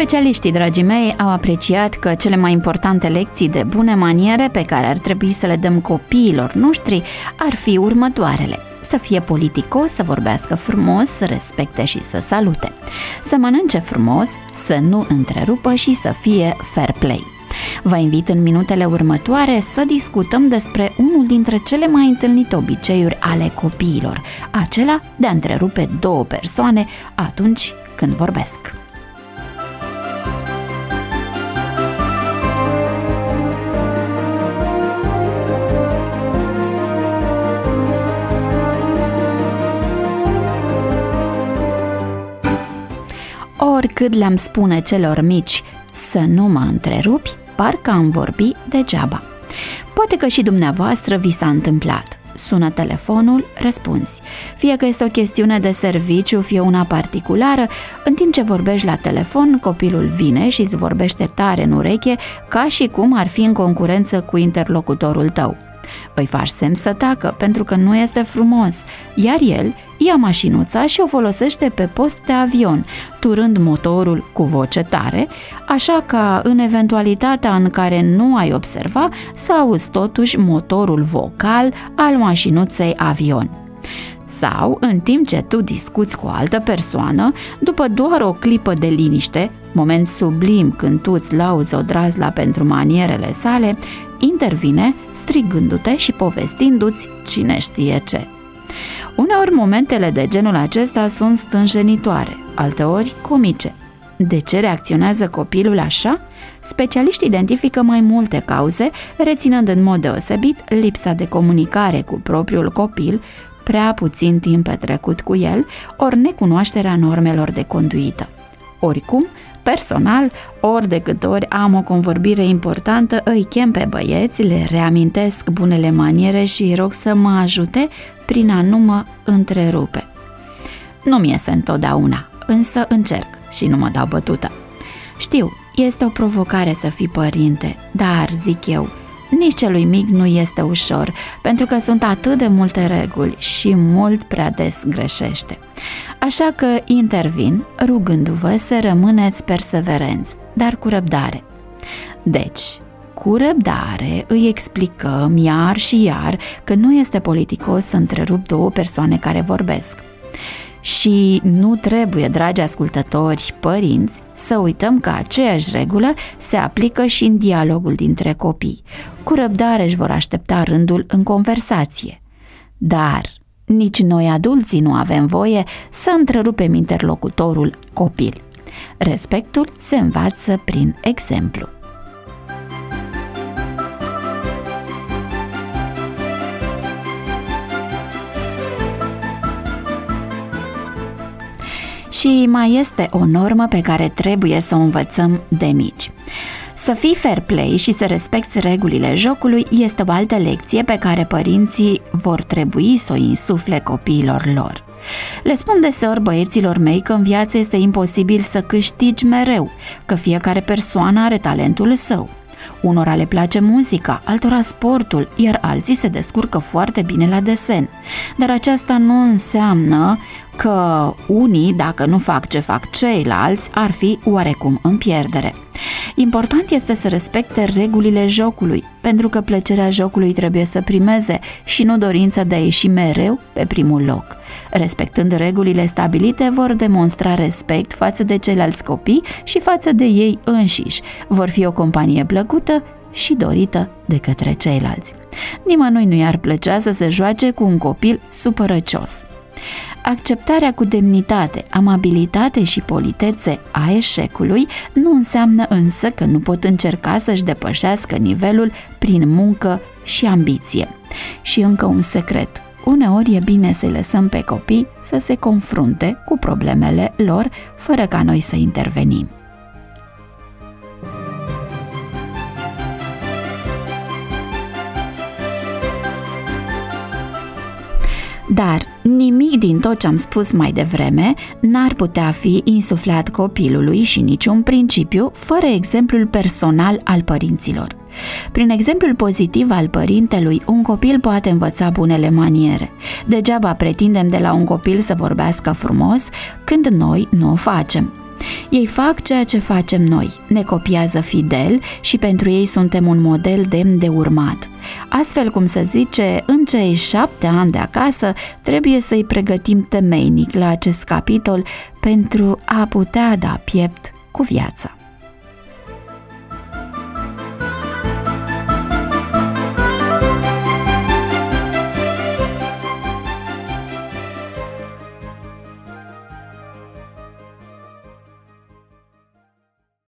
Specialiștii, dragii mei, au apreciat că cele mai importante lecții de bune maniere pe care ar trebui să le dăm copiilor noștri ar fi următoarele: să fie politicos, să vorbească frumos, să respecte și să salute, să mănânce frumos, să nu întrerupă și să fie fair play. Vă invit în minutele următoare să discutăm despre unul dintre cele mai întâlnite obiceiuri ale copiilor, acela de a întrerupe două persoane atunci când vorbesc. Oricât le-am spune celor mici să nu mă întrerupi, parcă am vorbi degeaba. Poate că și dumneavoastră vi s-a întâmplat. Sună telefonul, răspunzi. Fie că este o chestiune de serviciu, fie una particulară, în timp ce vorbești la telefon, copilul vine și îți vorbește tare în ureche, ca și cum ar fi în concurență cu interlocutorul tău. Îi faci semn să tacă pentru că nu este frumos, iar el ia mașinuța și o folosește pe post de avion, turând motorul cu voce tare, așa ca în eventualitatea în care nu ai observa să auzi totuși motorul vocal al mașinuței avion. Sau, în timp ce tu discuți cu o altă persoană, după doar o clipă de liniște, moment sublim când tu îți lauzi odrazla pentru manierele sale, intervine strigându-te și povestindu-ți cine știe ce. Uneori momentele de genul acesta sunt stânjenitoare, alteori comice. De ce reacționează copilul așa? Specialiștii identifică mai multe cauze, reținând în mod deosebit lipsa de comunicare cu propriul copil, prea puțin timp petrecut cu el, ori necunoașterea normelor de conduită. Oricum, personal, ori de câte ori am o convorbire importantă, îi chem pe băieți, le reamintesc bunele maniere și îi rog să mă ajute prin a nu mă întrerupe. Nu-mi iese întotdeauna, însă încerc și nu mă dau bătută. Știu, este o provocare să fii părinte, dar, zic eu, nici celui mic nu este ușor, pentru că sunt atât de multe reguli și mult prea des greșește. Așa că intervin rugându-vă să rămâneți perseverenți, dar cu răbdare. Deci, cu răbdare îi explicăm iar și iar că nu este politicos să întrerup două persoane care vorbesc. Și nu trebuie, dragi ascultători, părinți, să uităm că aceeași regulă se aplică și în dialogul dintre copii. Cu răbdare își vor aștepta rândul în conversație. Dar nici noi adulții nu avem voie să întrerupem interlocutorul copil. Respectul se învață prin exemplu. Și mai este o normă pe care trebuie să o învățăm de mici. Să fii fair play și să respecti regulile jocului este o altă lecție pe care părinții vor trebui să o insufle copiilor lor. Le spun deseori băieților mei că în viață este imposibil să câștigi mereu, că fiecare persoană are talentul său. Unora le place muzica, altora sportul, iar alții se descurcă foarte bine la desen. Dar aceasta nu înseamnă că unii, dacă nu fac ce fac ceilalți, ar fi oarecum în pierdere. Important este să respecte regulile jocului, pentru că plăcerea jocului trebuie să primeze și nu dorința de a ieși mereu pe primul loc. Respectând regulile stabilite, vor demonstra respect față de ceilalți copii și față de ei înșiși. Vor fi o companie plăcută și dorită de către ceilalți. Nimănui nu i-ar plăcea să se joace cu un copil supărăcios. Acceptarea cu demnitate, amabilitate și politețe a eșecului nu înseamnă însă că nu pot încerca să-și depășească nivelul prin muncă și ambiție. Și încă un secret: uneori e bine să-i lăsăm pe copii să se confrunte cu problemele lor fără ca noi să intervenim. Dar nimic din tot ce am spus mai devreme n-ar putea fi insuflat copilului și niciun principiu fără exemplul personal al părinților. Prin exemplul pozitiv al părintelui, un copil poate învăța bunele maniere. Degeaba pretindem de la un copil să vorbească frumos când noi nu o facem. Ei fac ceea ce facem noi, ne copiază fidel și pentru ei suntem un model demn de urmat. Astfel, cum se zice, în cei 7 ani de acasă trebuie să-i pregătim temeinic la acest capitol pentru a putea da piept cu viața.